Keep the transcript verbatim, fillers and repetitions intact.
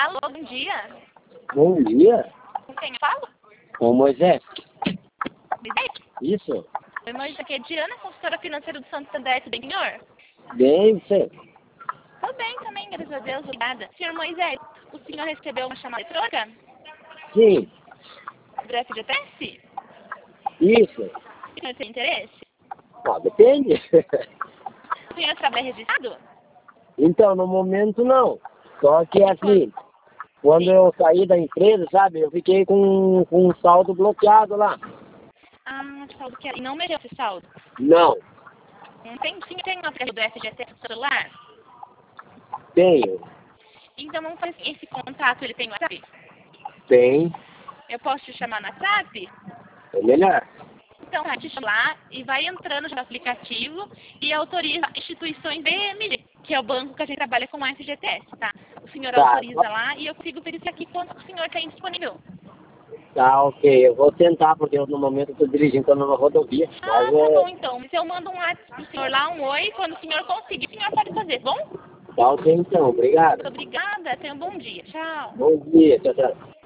Alô, bom dia. Bom dia. Com quem eu falo? Com o Moisés. Moisés? Isso. Oi, Moisés, aqui é Diana, consultora financeira do Santander, tudo bem, senhor? Bem, você? Tudo bem também, graças a Deus, obrigada. Senhor Moisés, o senhor recebeu uma chamada eletrônica Sim. do F G T S? Isso. O senhor tem interesse? Ah, depende. O senhor trabalha registrado? Então, no momento não. Só que E assim, quando Sim. eu saí da empresa, sabe, eu fiquei com, com um saldo bloqueado lá. Ah, saldo que... E não mexeu esse saldo? Não. Não tem, sim, tem uma aplicativo do F G T S no celular? Tenho. Então vamos fazer assim, esse contato, ele tem WhatsApp? Tem. Eu posso te chamar no WhatsApp? É melhor. Então, vai te chamar e vai entrando no aplicativo e autoriza instituições B M G, que é o banco que a gente trabalha com o F G T S, tá? O senhor Tá. autoriza lá e eu consigo verificar aqui quanto o senhor tem disponível. Tá, ok. Eu vou tentar, porque eu, no momento eu tô dirigindo, tô numa rodovia. Ah, Mas tá bom é... então. Se eu mando um WhatsApp pro senhor lá, um oi, quando o senhor conseguir, o senhor pode fazer, tá bom? Tá ok então. Muito Obrigado. obrigada, tenha um bom dia. Tchau. Bom dia. Tchau, tchau.